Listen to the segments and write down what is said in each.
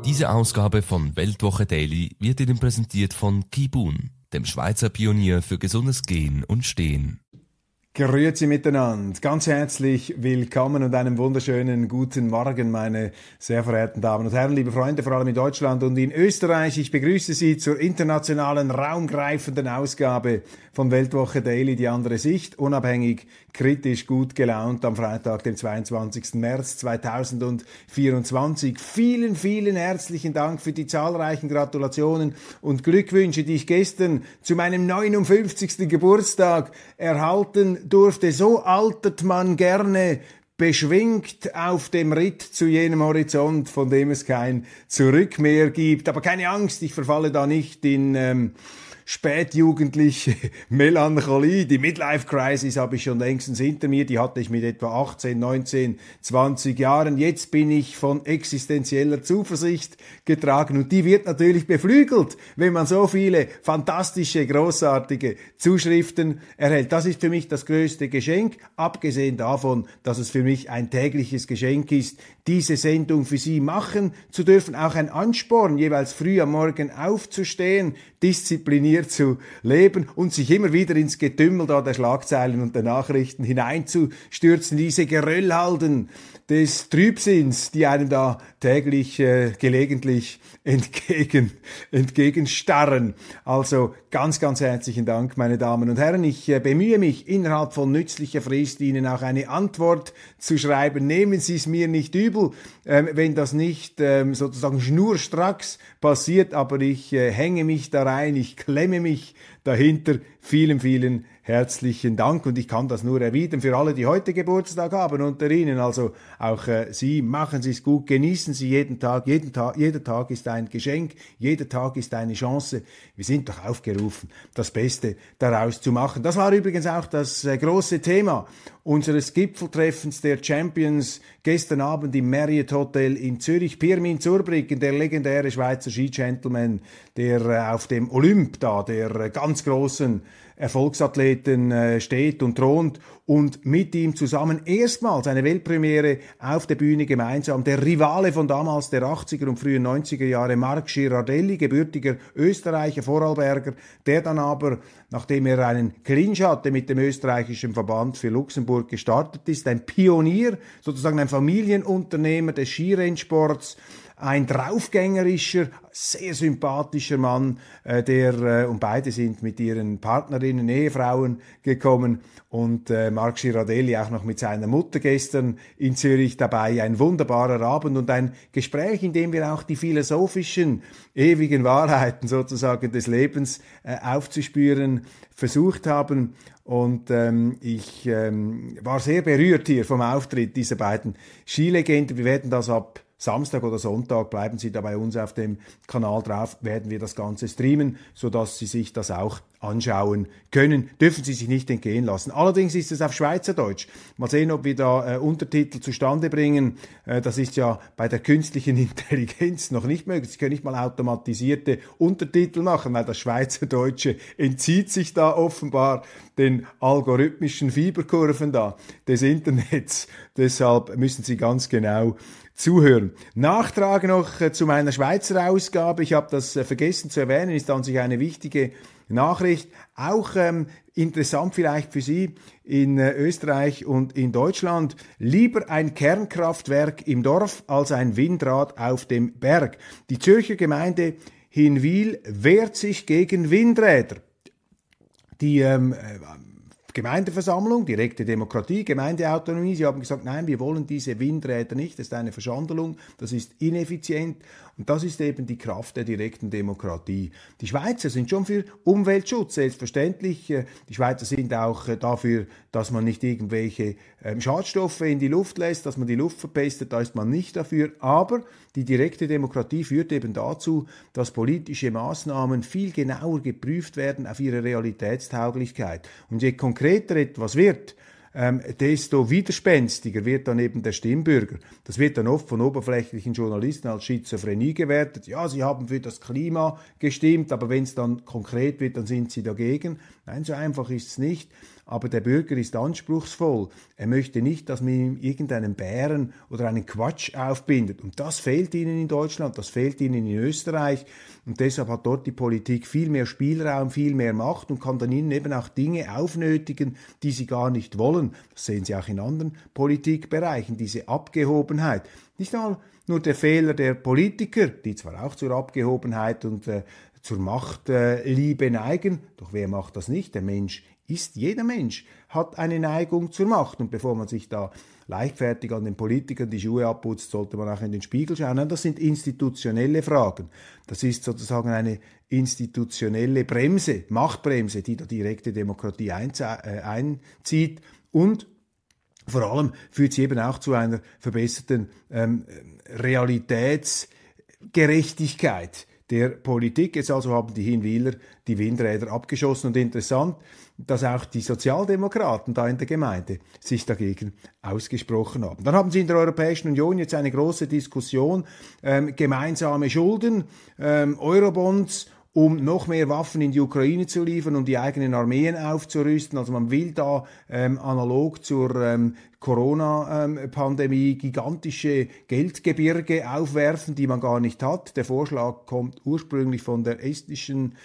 Diese Ausgabe von Weltwoche Daily wird Ihnen präsentiert von Kibun, dem Schweizer Pionier für gesundes Gehen und Stehen. Grüezi miteinander, ganz herzlich willkommen und einen wunderschönen guten Morgen, meine sehr verehrten Damen und Herren, liebe Freunde, vor allem in Deutschland und in Österreich. Ich begrüße Sie zur internationalen, raumgreifenden Ausgabe von Weltwoche Daily, die andere Sicht, unabhängig, kritisch, gut gelaunt am Freitag, den 22. März 2024. Vielen, vielen herzlichen Dank für die zahlreichen Gratulationen und Glückwünsche, die ich gestern zu meinem 59. Geburtstag erhalten durfte. So altert man gerne, beschwingt auf dem Ritt zu jenem Horizont, von dem es kein Zurück mehr gibt. Aber keine Angst, ich verfalle da nicht in spätjugendliche Melancholie. Die Midlife-Crisis habe ich schon längstens hinter mir. Die hatte ich mit etwa 18, 19, 20 Jahren. Jetzt bin ich von existenzieller Zuversicht getragen und die wird natürlich beflügelt, wenn man so viele fantastische, großartige Zuschriften erhält. Das ist für mich das größte Geschenk, abgesehen davon, dass es für mich ein tägliches Geschenk ist, diese Sendung für Sie machen zu dürfen. Auch ein Ansporn, jeweils früh am Morgen aufzustehen, diszipliniert zu leben und sich immer wieder ins Getümmel da der Schlagzeilen und der Nachrichten hineinzustürzen, diese Geröllhalden des Trübsinns, die einem da täglich gelegentlich entgegenstarren. Also ganz, ganz herzlichen Dank, meine Damen und Herren. Ich bemühe mich, innerhalb von nützlicher Frist Ihnen auch eine Antwort zu schreiben. Nehmen Sie es mir nicht übel, wenn das nicht sozusagen schnurstracks passiert, aber ich hänge mich da rein, ich klemme mich dahinter. Vielen, vielen herzlichen Dank und ich kann das nur erwidern für alle, die heute Geburtstag haben unter Ihnen. Also auch Sie, machen Sie es gut, genießen Sie jeden Tag. Jeder Tag ist ein Geschenk, jeder Tag ist eine Chance. Wir sind doch aufgerufen, das Beste daraus zu machen. Das war übrigens auch das große Thema unseres Gipfeltreffens der Champions gestern Abend im Marriott Hotel in Zürich. Pirmin Zurbriggen, der legendäre Schweizer Skigentleman, der auf dem Olymp da, der ganz großen Erfolgsathleten steht und thront und mit ihm zusammen erstmals eine Weltpremiere auf der Bühne gemeinsam. Der Rivale von damals, der 80er und frühen 90er Jahre, Marc Girardelli, gebürtiger Österreicher, Vorarlberger, der dann aber, nachdem er einen Clinch hatte mit dem österreichischen Verband für Luxemburg gestartet ist, ein Pionier, sozusagen ein Familienunternehmer des Skirennsports, ein draufgängerischer, sehr sympathischer Mann, und beide sind mit ihren Partnerinnen, Ehefrauen gekommen und Marc Girardelli auch noch mit seiner Mutter gestern in Zürich dabei. Ein wunderbarer Abend und ein Gespräch, in dem wir auch die philosophischen, ewigen Wahrheiten sozusagen des Lebens aufzuspüren versucht haben. Und ich war sehr berührt hier vom Auftritt dieser beiden Skilegenden. Wir werden das ab Samstag oder Sonntag, bleiben Sie da bei uns auf dem Kanal drauf, werden wir das Ganze streamen, sodass Sie sich das auch anschauen können. Dürfen Sie sich nicht entgehen lassen. Allerdings ist es auf Schweizerdeutsch. Mal sehen, ob wir da Untertitel zustande bringen. Das ist ja bei der künstlichen Intelligenz noch nicht möglich. Sie können nicht mal automatisierte Untertitel machen, weil das Schweizerdeutsche entzieht sich da offenbar den algorithmischen Fieberkurven da des Internets. Deshalb müssen Sie ganz genau zuhören. Nachtrag noch zu meiner Schweizer Ausgabe. Ich habe das vergessen zu erwähnen, ist an sich eine wichtige Nachricht. Auch interessant vielleicht für Sie in Österreich und in Deutschland. Lieber ein Kernkraftwerk im Dorf als ein Windrad auf dem Berg. Die Zürcher Gemeinde Hinwil wehrt sich gegen Windräder. Die Gemeindeversammlung, direkte Demokratie, Gemeindeautonomie, sie haben gesagt, nein, wir wollen diese Windräder nicht, das ist eine Verschandelung, das ist ineffizient und das ist eben die Kraft der direkten Demokratie. Die Schweizer sind schon für Umweltschutz, selbstverständlich. Die Schweizer sind auch dafür, dass man nicht irgendwelche Schadstoffe in die Luft lässt, dass man die Luft verpestet, da ist man nicht dafür, aber die direkte Demokratie führt eben dazu, dass politische Maßnahmen viel genauer geprüft werden auf ihre Realitätstauglichkeit. Und je konkreter etwas wird, desto widerspenstiger wird dann eben der Stimmbürger. Das wird dann oft von oberflächlichen Journalisten als Schizophrenie gewertet. Ja, sie haben für das Klima gestimmt, aber wenn es dann konkret wird, dann sind sie dagegen. Nein, so einfach ist es nicht. aber der Bürger ist anspruchsvoll. Er möchte nicht, dass man ihm irgendeinen Bären oder einen Quatsch aufbindet. Und das fehlt ihnen in Deutschland, das fehlt ihnen in Österreich. Und deshalb hat dort die Politik viel mehr Spielraum, viel mehr Macht und kann dann ihnen eben auch Dinge aufnötigen, die sie gar nicht wollen. Das sehen Sie auch in anderen Politikbereichen, diese Abgehobenheit. Nicht nur der Fehler der Politiker, die zwar auch zur Abgehobenheit und zur Machtliebe neigen, doch wer macht das nicht? Jeder Mensch hat eine Neigung zur Macht. Und bevor man sich da leichtfertig an den Politikern die Schuhe abputzt, sollte man auch in den Spiegel schauen. Das sind institutionelle Fragen. Das ist sozusagen eine institutionelle Bremse, Machtbremse, die die direkte Demokratie einzieht. Und vor allem führt sie eben auch zu einer verbesserten Realitätsgerechtigkeit der Politik. Jetzt also haben die Hinwiler die Windräder abgeschossen und interessant, dass auch die Sozialdemokraten da in der Gemeinde sich dagegen ausgesprochen haben. Dann haben sie in der Europäischen Union jetzt eine große Diskussion, gemeinsame Schulden, Eurobonds, um noch mehr Waffen in die Ukraine zu liefern, um die eigenen Armeen aufzurüsten. Also man will da analog zur Corona-Pandemie gigantische Geldgebirge aufwerfen, die man gar nicht hat. Der Vorschlag kommt ursprünglich von der estnischen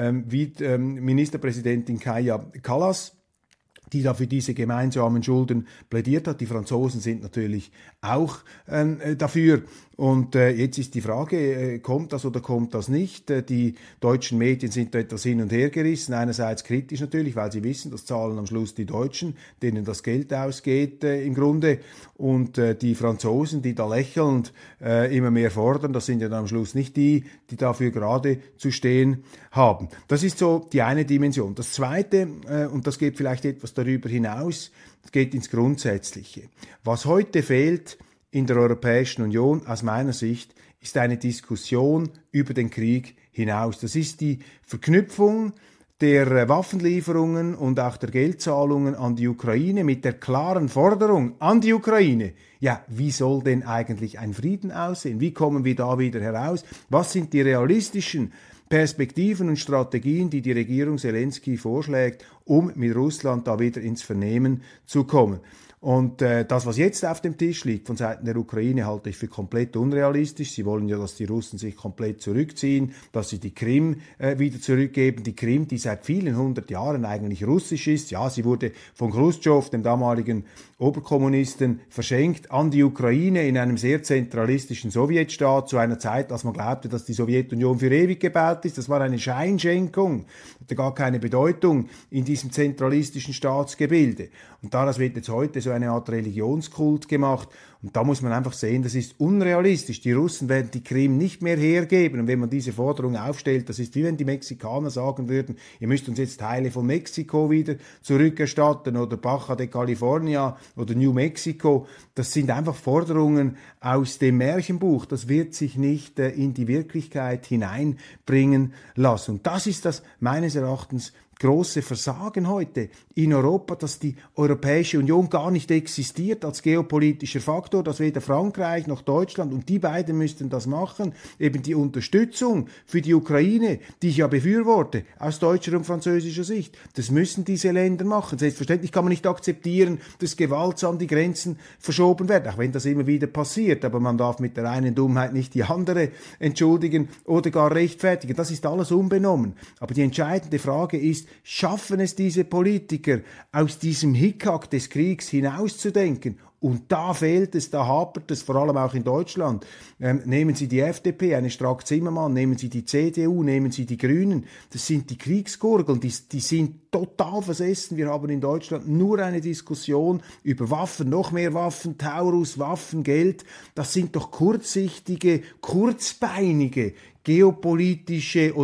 Ministerpräsidentin Kaja Kallas, die da für diese gemeinsamen Schulden plädiert hat. Die Franzosen sind natürlich auch dafür. Und jetzt ist die Frage, kommt das oder kommt das nicht? Die deutschen Medien sind da etwas hin und her gerissen. Einerseits kritisch natürlich, weil sie wissen, das zahlen am Schluss die Deutschen, denen das Geld ausgeht im Grunde. Und die Franzosen, die da lächelnd immer mehr fordern, das sind ja dann am Schluss nicht die dafür gerade zu stehen haben. Das ist so die eine Dimension. Das zweite, und das geht vielleicht etwas darüber hinaus, geht ins Grundsätzliche. Was heute fehlt in der Europäischen Union, aus meiner Sicht, ist eine Diskussion über den Krieg hinaus. Das ist die Verknüpfung der Waffenlieferungen und auch der Geldzahlungen an die Ukraine mit der klaren Forderung an die Ukraine. Ja, wie soll denn eigentlich ein Frieden aussehen? Wie kommen wir da wieder heraus? Was sind die realistischen Perspektiven und Strategien, die die Regierung Zelensky vorschlägt, um mit Russland da wieder ins Vernehmen zu kommen? Und das, was jetzt auf dem Tisch liegt von Seiten der Ukraine, halte ich für komplett unrealistisch. Sie wollen ja, dass die Russen sich komplett zurückziehen, dass sie die Krim wieder zurückgeben. Die Krim, die seit vielen hundert Jahren eigentlich russisch ist. Ja, sie wurde von Khrushchev, dem damaligen Oberkommunisten, verschenkt an die Ukraine in einem sehr zentralistischen Sowjetstaat zu einer Zeit, als man glaubte, dass die Sowjetunion für ewig gebaut ist. Das war eine Scheinschenkung, hatte gar keine Bedeutung in diesem zentralistischen Staatsgebilde. Und daraus wird jetzt heute so eine Art Religionskult gemacht. Und da muss man einfach sehen, das ist unrealistisch. Die Russen werden die Krim nicht mehr hergeben. Und wenn man diese Forderung aufstellt, das ist wie wenn die Mexikaner sagen würden, ihr müsst uns jetzt Teile von Mexiko wieder zurückerstatten oder Baja de California oder New Mexico. Das sind einfach Forderungen aus dem Märchenbuch. Das wird sich nicht in die Wirklichkeit hineinbringen lassen. Und das ist das meines Erachtens große Versagen heute in Europa, dass die Europäische Union gar nicht existiert als geopolitischer Faktor, dass weder Frankreich noch Deutschland, und die beiden müssten das machen, eben die Unterstützung für die Ukraine, die ich ja befürworte, aus deutscher und französischer Sicht. Das müssen diese Länder machen. Selbstverständlich kann man nicht akzeptieren, dass gewaltsam die Grenzen verschoben werden, auch wenn das immer wieder passiert, aber man darf mit der einen Dummheit nicht die andere entschuldigen oder gar rechtfertigen. Das ist alles unbenommen. Aber die entscheidende Frage ist, schaffen es diese Politiker, aus diesem Hickhack des Kriegs hinauszudenken? Und da fehlt es, da hapert es, vor allem auch in Deutschland. Nehmen Sie die FDP, eine Strack-Zimmermann, nehmen Sie die CDU, nehmen Sie die Grünen. Das sind die Kriegsgurgeln, die sind total versessen. Wir haben in Deutschland nur eine Diskussion über Waffen, noch mehr Waffen, Taurus, Waffengeld. Das sind doch kurzsichtige, kurzbeinige, geopolitische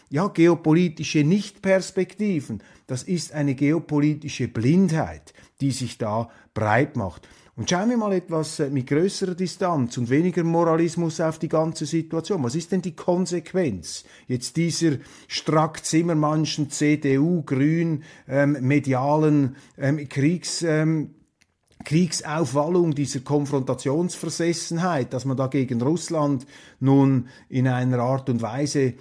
Nichtperspektiven. Das ist eine geopolitische Blindheit, die sich da breit macht. Und schauen wir mal etwas mit größerer Distanz und weniger Moralismus auf die ganze Situation. Was ist denn die Konsequenz jetzt dieser Strack-Zimmermannschen CDU-grün medialen Kriegsaufwallung, dieser Konfrontationsversessenheit, dass man da gegen Russland nun in einer Art und Weise,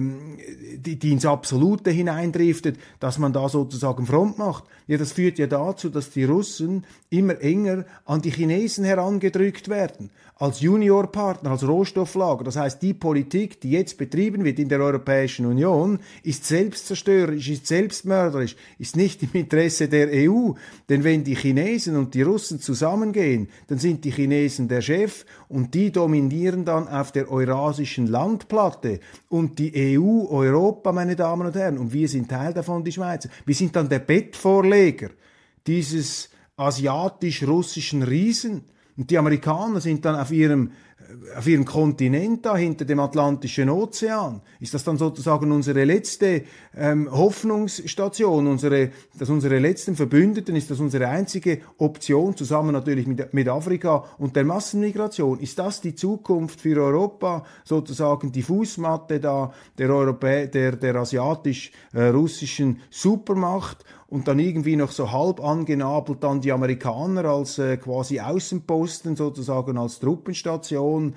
die ins Absolute hineindriftet, dass man da sozusagen Front macht. Ja, das führt ja dazu, dass die Russen immer enger an die Chinesen herangedrückt werden, als Juniorpartner, als Rohstofflager. Das heißt, die Politik, die jetzt betrieben wird in der Europäischen Union, ist selbstzerstörerisch, ist selbstmörderisch, ist nicht im Interesse der EU. Denn wenn die Chinesen und die Russen zusammengehen, dann sind die Chinesen der Chef und die dominieren dann auf der eurasischen Landplatte. Und die EU, Europa, meine Damen und Herren, und wir sind Teil davon, die Schweizer. Wir sind dann der Bettvorleger dieses asiatisch-russischen Riesen. Und die Amerikaner sind dann auf ihrem Kontinent da hinter dem Atlantischen Ozean. Ist das dann sozusagen unsere letzte Hoffnungsstation, unsere letzten Verbündeten? Ist das unsere einzige Option, zusammen natürlich mit Afrika und der Massenmigration? Ist das die Zukunft für Europa, sozusagen die Fußmatte da der asiatisch-russischen Supermacht? Und dann irgendwie noch so halb angenabelt dann die Amerikaner als quasi Außenposten, sozusagen als Truppenstation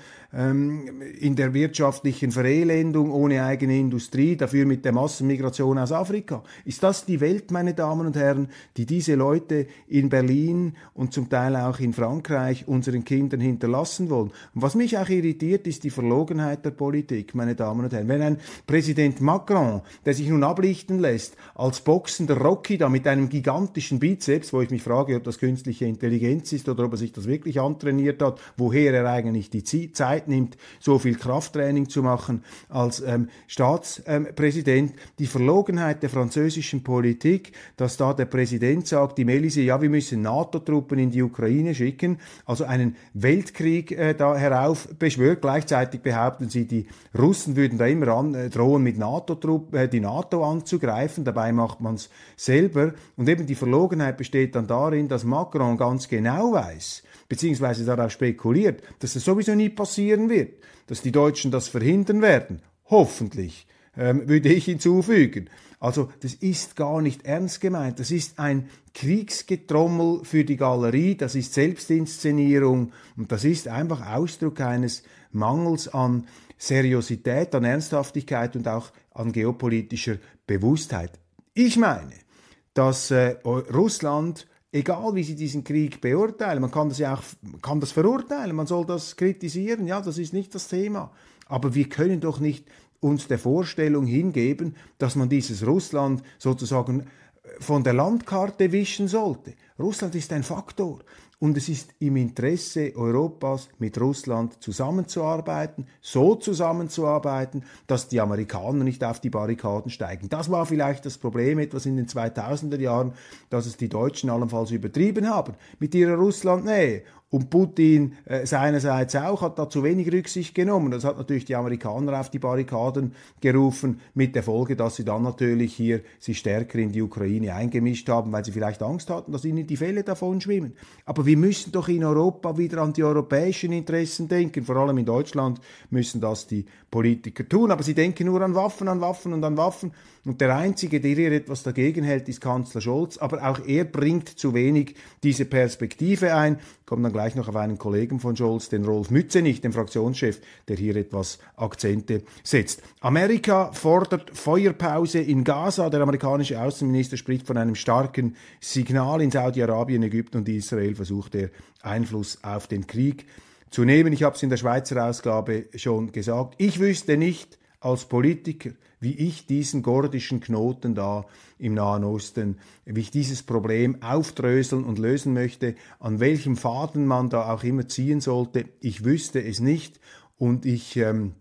in der wirtschaftlichen Verelendung, ohne eigene Industrie, dafür mit der Massenmigration aus Afrika. Ist das die Welt, meine Damen und Herren, die diese Leute in Berlin und zum Teil auch in Frankreich unseren Kindern hinterlassen wollen? Und was mich auch irritiert, ist die Verlogenheit der Politik, meine Damen und Herren. Wenn ein Präsident Macron, der sich nun ablichten lässt, als boxender Rocky da mit einem gigantischen Bizeps, wo ich mich frage, ob das künstliche Intelligenz ist oder ob er sich das wirklich antrainiert hat, woher er eigentlich die Zeit nimmt, so viel Krafttraining zu machen als Staatspräsident, die Verlogenheit der französischen Politik, dass da der Präsident sagt, im Élysée, ja, wir müssen NATO-Truppen in die Ukraine schicken, also einen Weltkrieg da heraufbeschwört. Gleichzeitig behaupten sie, die Russen würden da immer drohen, mit die NATO anzugreifen, dabei macht man es selber. Und eben die Verlogenheit besteht dann darin, dass Macron ganz genau weiß, beziehungsweise darauf spekuliert, dass das sowieso nie passieren wird, dass die Deutschen das verhindern werden. Hoffentlich, würde ich hinzufügen. Also das ist gar nicht ernst gemeint. Das ist ein Kriegsgetrommel für die Galerie, das ist Selbstinszenierung und das ist einfach Ausdruck eines Mangels an Seriosität, an Ernsthaftigkeit und auch an geopolitischer Bewusstheit. Ich meine, dass Russland, egal wie sie diesen Krieg beurteilen, man kann das verurteilen, man soll das kritisieren, ja, das ist nicht das Thema. Aber wir können doch nicht uns der Vorstellung hingeben, dass man dieses Russland sozusagen von der Landkarte wischen sollte. Russland ist ein Faktor. Und es ist im Interesse Europas, mit Russland zusammenzuarbeiten, so zusammenzuarbeiten, dass die Amerikaner nicht auf die Barrikaden steigen. Das war vielleicht das Problem etwas in den 2000er Jahren, dass es die Deutschen allenfalls übertrieben haben mit ihrer Russlandnähe. Und Putin seinerseits auch hat da zu wenig Rücksicht genommen. Das hat natürlich die Amerikaner auf die Barrikaden gerufen, mit der Folge, dass sie dann natürlich hier sich stärker in die Ukraine eingemischt haben, weil sie vielleicht Angst hatten, dass ihnen die Fälle davon schwimmen. Aber wir müssen doch in Europa wieder an die europäischen Interessen denken. Vor allem in Deutschland müssen das die Politiker tun. Aber sie denken nur an Waffen und an Waffen. Und der Einzige, der hier etwas dagegen hält, ist Kanzler Scholz. Aber auch er bringt zu wenig diese Perspektive ein. Kommt dann gleich noch auf einen Kollegen von Scholz, den Rolf Mützenich, den Fraktionschef, der hier etwas Akzente setzt. Amerika fordert Feuerpause in Gaza. Der amerikanische Außenminister spricht von einem starken Signal. In Saudi-Arabien, Ägypten und Israel versucht er, Einfluss auf den Krieg zu nehmen. Ich habe es in der Schweizer Ausgabe schon gesagt. Ich wüsste nicht als Politiker, wie ich diesen gordischen Knoten da im Nahen Osten, wie ich dieses Problem aufdröseln und lösen möchte, an welchem Faden man da auch immer ziehen sollte. Ich wüsste es nicht und ich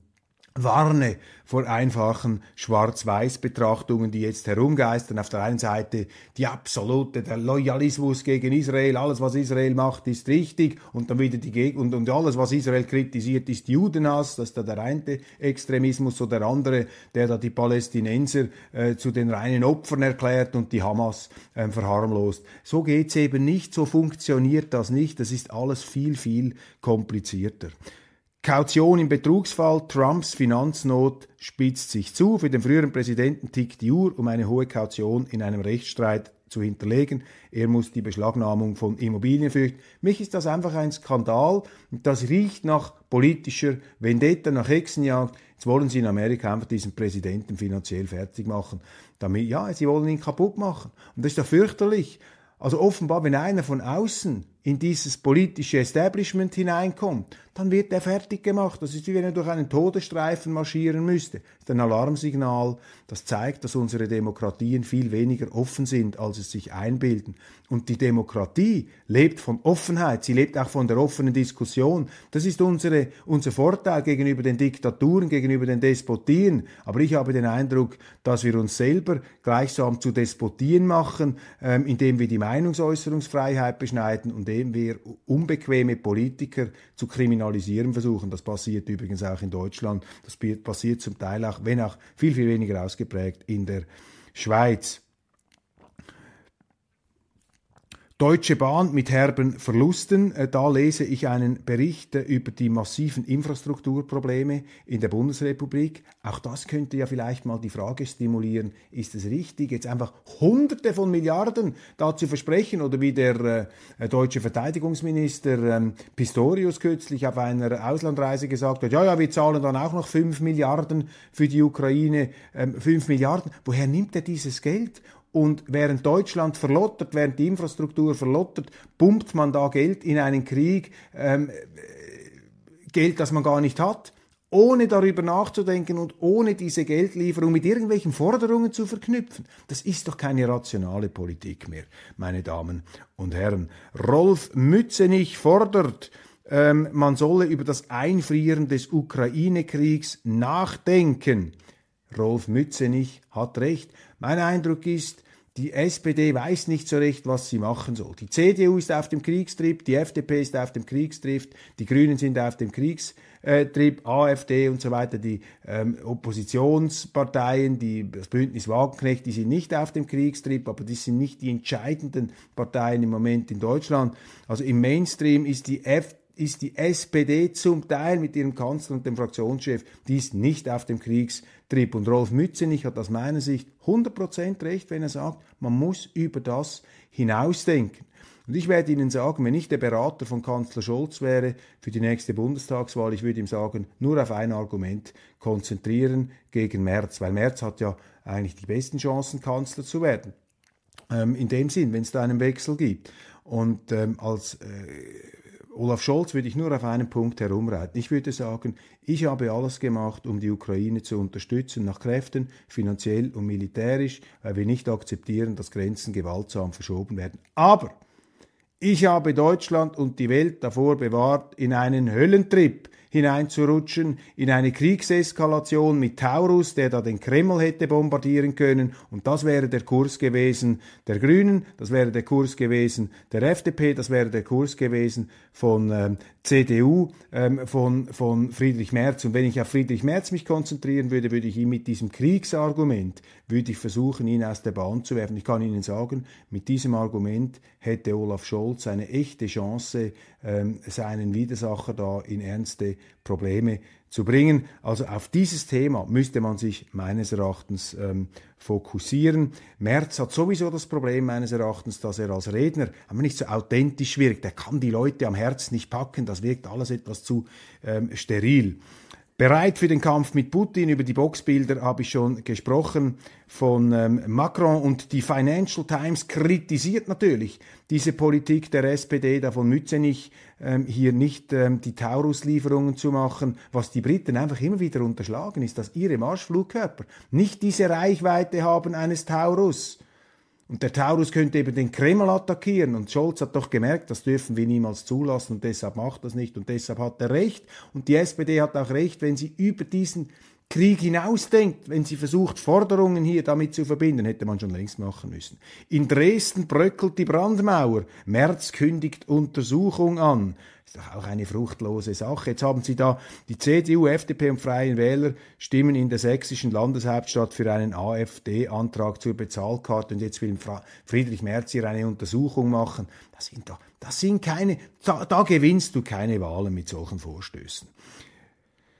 warne vor einfachen Schwarz-Weiß-Betrachtungen, die jetzt herumgeistern. Auf der einen Seite der Loyalismus gegen Israel, alles was Israel macht ist richtig und dann wieder und alles was Israel kritisiert ist Judenhass, das ist da der eine Extremismus, oder der andere, der da die Palästinenser zu den reinen Opfern erklärt und die Hamas verharmlost. So geht's eben nicht, so funktioniert das nicht, das ist alles viel, viel komplizierter. Kaution im Betrugsfall, Trumps Finanznot spitzt sich zu. Für den früheren Präsidenten tickt die Uhr, um eine hohe Kaution in einem Rechtsstreit zu hinterlegen. Er muss die Beschlagnahmung von Immobilien fürchten. Mich ist das einfach ein Skandal. Das riecht nach politischer Vendetta, nach Hexenjagd. Jetzt wollen sie in Amerika einfach diesen Präsidenten finanziell fertig machen. Damit, ja, sie wollen ihn kaputt machen. Und das ist ja fürchterlich. Also offenbar, wenn einer von außen in dieses politische Establishment hineinkommt, dann wird er fertig gemacht. Das ist wie wenn er durch einen Todesstreifen marschieren müsste. Das ist ein Alarmsignal, das zeigt, dass unsere Demokratien viel weniger offen sind, als es sich einbilden. Und die Demokratie lebt von Offenheit, sie lebt auch von der offenen Diskussion. Das ist unser Vorteil gegenüber den Diktaturen, gegenüber den Despotien. Aber ich habe den Eindruck, dass wir uns selber gleichsam zu Despotien machen, indem wir die Meinungsäußerungsfreiheit beschneiden und indem wir unbequeme Politiker zu kriminalisieren versuchen. Das passiert übrigens auch in Deutschland. Das passiert zum Teil auch, wenn auch viel, viel weniger ausgeprägt, in der Schweiz. Deutsche Bahn mit herben Verlusten. Da lese ich einen Bericht über die massiven Infrastrukturprobleme in der Bundesrepublik. Auch das könnte ja vielleicht mal die Frage stimulieren, ist es richtig, jetzt einfach Hunderte von Milliarden da zu versprechen? Oder wie der deutsche Verteidigungsminister Pistorius kürzlich auf einer Auslandreise gesagt hat, ja, wir zahlen dann auch noch 5 Milliarden für die Ukraine. 5 Milliarden, woher nimmt er dieses Geld? Und während Deutschland verlottert, während die Infrastruktur verlottert, pumpt man da Geld in einen Krieg, Geld, das man gar nicht hat, ohne darüber nachzudenken und ohne diese Geldlieferung mit irgendwelchen Forderungen zu verknüpfen. Das ist doch keine rationale Politik mehr, meine Damen und Herren. Rolf Mützenich fordert, man solle über das Einfrieren des Ukraine-Kriegs nachdenken. Rolf Mützenich hat recht. Mein Eindruck ist, die SPD weiß nicht so recht, was sie machen soll. Die CDU ist auf dem Kriegstrip, die FDP ist auf dem Kriegstrip, die Grünen sind auf dem Kriegstrip, AfD und so weiter, die Oppositionsparteien, das Bündnis Wagenknecht, die sind nicht auf dem Kriegstrip, aber die sind nicht die entscheidenden Parteien im Moment in Deutschland. Also im Mainstream ist die SPD zum Teil mit ihrem Kanzler und dem Fraktionschef, die ist nicht auf dem Kriegstrip. Und Rolf Mützenich hat aus meiner Sicht 100% recht, wenn er sagt, man muss über das hinausdenken. Und ich werde Ihnen sagen, wenn ich der Berater von Kanzler Scholz wäre für die nächste Bundestagswahl, ich würde ihm sagen, nur auf ein Argument konzentrieren gegen Merz, weil Merz hat ja eigentlich die besten Chancen, Kanzler zu werden. In dem Sinn, wenn es da einen Wechsel gibt. Und als Olaf Scholz würde ich nur auf einen Punkt herumreiten. Ich würde sagen, ich habe alles gemacht, um die Ukraine zu unterstützen, nach Kräften, finanziell und militärisch, weil wir nicht akzeptieren, dass Grenzen gewaltsam verschoben werden. Aber ich habe Deutschland und die Welt davor bewahrt, in einen Höllentrip hineinzurutschen, in eine Kriegseskalation mit Taurus, der da den Kreml hätte bombardieren können. Und das wäre der Kurs gewesen der Grünen, das wäre der Kurs gewesen der FDP, das wäre der Kurs gewesen von CDU, von Friedrich Merz. Und wenn ich auf Friedrich Merz mich konzentrieren würde, würde ich ihn mit diesem Kriegsargument, würde ich versuchen, ihn aus der Bahn zu werfen. Ich kann Ihnen sagen, mit diesem Argument hätte Olaf Scholz eine echte Chance, seinen Widersacher da in ernste Probleme zu bringen. Also auf dieses Thema müsste man sich meines Erachtens fokussieren. Merz hat sowieso das Problem meines Erachtens, dass er als Redner aber nicht so authentisch wirkt. Er kann die Leute am Herz nicht packen, das wirkt alles etwas zu steril. Bereit für den Kampf mit Putin, über die Boxbilder habe ich schon gesprochen von Macron, und die Financial Times kritisiert natürlich diese Politik der SPD, da von Mützenich hier nicht die Taurus-Lieferungen zu machen. Was die Briten einfach immer wieder unterschlagen, ist, dass ihre Marschflugkörper nicht diese Reichweite haben eines Taurus. Und der Taurus könnte eben den Kreml attackieren. Und Scholz hat doch gemerkt, das dürfen wir niemals zulassen, und deshalb macht das nicht. Und deshalb hat er recht. Und die SPD hat auch recht, wenn sie über diesen Krieg hinausdenkt, wenn sie versucht, Forderungen hier damit zu verbinden, hätte man schon längst machen müssen. In Dresden bröckelt die Brandmauer. Merz kündigt Untersuchung an. Ist doch auch eine fruchtlose Sache. Jetzt haben Sie da die CDU, FDP und Freien Wähler stimmen in der sächsischen Landeshauptstadt für einen AfD-Antrag zur Bezahlkarte, und jetzt will Friedrich Merz hier eine Untersuchung machen. Das sind keine, da gewinnst du keine Wahlen mit solchen Vorstößen.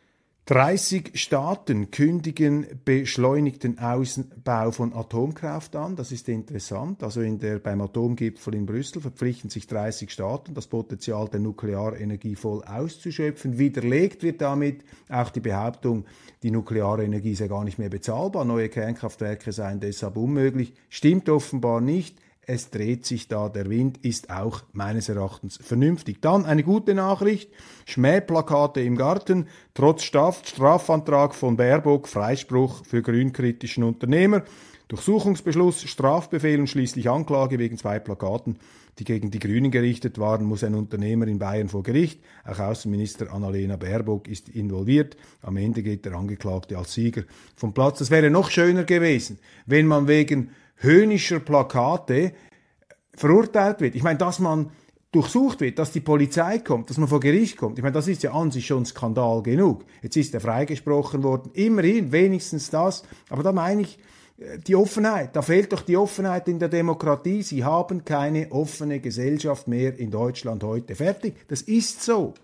30 Staaten kündigen beschleunigten Ausbau von Atomkraft an. Das ist interessant. Also beim Atomgipfel in Brüssel verpflichten sich 30 Staaten, das Potenzial der Nuklearenergie voll auszuschöpfen. Widerlegt wird damit auch die Behauptung, die Nuklearenergie sei gar nicht mehr bezahlbar. Neue Kernkraftwerke seien deshalb unmöglich. Stimmt offenbar nicht. Es dreht sich da, der Wind ist auch meines Erachtens vernünftig. Dann eine gute Nachricht, Schmähplakate im Garten, trotz Strafantrag von Baerbock, Freispruch für grünkritischen Unternehmer, Durchsuchungsbeschluss, Strafbefehl und schließlich Anklage wegen 2 Plakaten, die gegen die Grünen gerichtet waren, muss ein Unternehmer in Bayern vor Gericht. Auch Außenminister Annalena Baerbock ist involviert. Am Ende geht der Angeklagte als Sieger vom Platz. Das wäre noch schöner gewesen, wenn man wegen höhnischer Plakate verurteilt wird. Ich meine, dass man durchsucht wird, dass die Polizei kommt, dass man vor Gericht kommt. Ich meine, das ist ja an sich schon Skandal genug. Jetzt ist er freigesprochen worden. Immerhin, wenigstens das. Aber da meine ich die Offenheit. Da fehlt doch die Offenheit in der Demokratie. Sie haben keine offene Gesellschaft mehr in Deutschland heute. Fertig. Das ist so.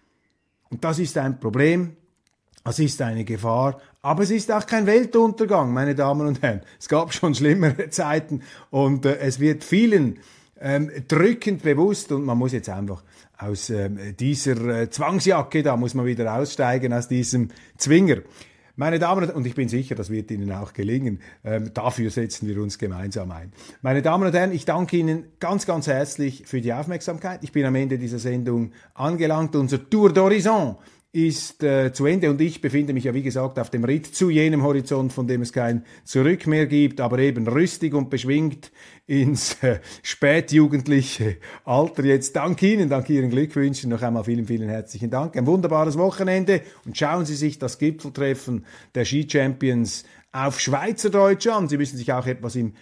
Und das ist ein Problem. Das ist eine Gefahr, aber es ist auch kein Weltuntergang, meine Damen und Herren. Es gab schon schlimmere Zeiten und es wird vielen drückend bewusst und man muss jetzt einfach aus dieser Zwangsjacke, da muss man wieder aussteigen, aus diesem Zwinger. Meine Damen und Herren, und ich bin sicher, das wird Ihnen auch gelingen, dafür setzen wir uns gemeinsam ein. Meine Damen und Herren, ich danke Ihnen ganz, ganz herzlich für die Aufmerksamkeit. Ich bin am Ende dieser Sendung angelangt. Unser Tour d'Horizon ist zu Ende und ich befinde mich ja wie gesagt auf dem Ritt zu jenem Horizont, von dem es kein Zurück mehr gibt, aber eben rüstig und beschwingt ins spätjugendliche Alter jetzt. Danke Ihnen, danke Ihren Glückwünschen, noch einmal vielen, vielen herzlichen Dank. Ein wunderbares Wochenende und schauen Sie sich das Gipfeltreffen der Ski-Champions auf Schweizerdeutsch an. Sie müssen sich auch etwas in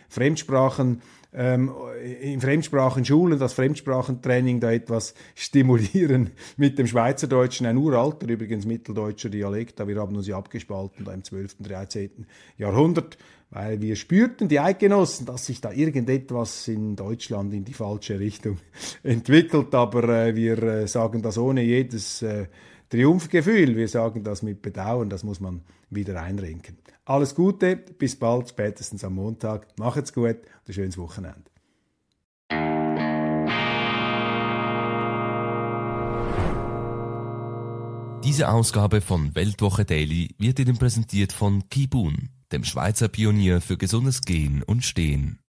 Fremdsprachenschulen, das Fremdsprachentraining da etwas stimulieren mit dem Schweizerdeutschen, ein uralter, übrigens mitteldeutscher Dialekt, aber wir haben uns ja abgespalten da im 12., 13. Jahrhundert, weil wir spürten, die Eidgenossen, dass sich da irgendetwas in Deutschland in die falsche Richtung entwickelt, aber wir sagen das ohne jedes Triumphgefühl, wir sagen das mit Bedauern, das muss man wieder einrenken. Alles Gute, bis bald, spätestens am Montag. Macht's gut und ein schönes Wochenende. Diese Ausgabe von Weltwoche Daily wird Ihnen präsentiert von Kibun, dem Schweizer Pionier für gesundes Gehen und Stehen.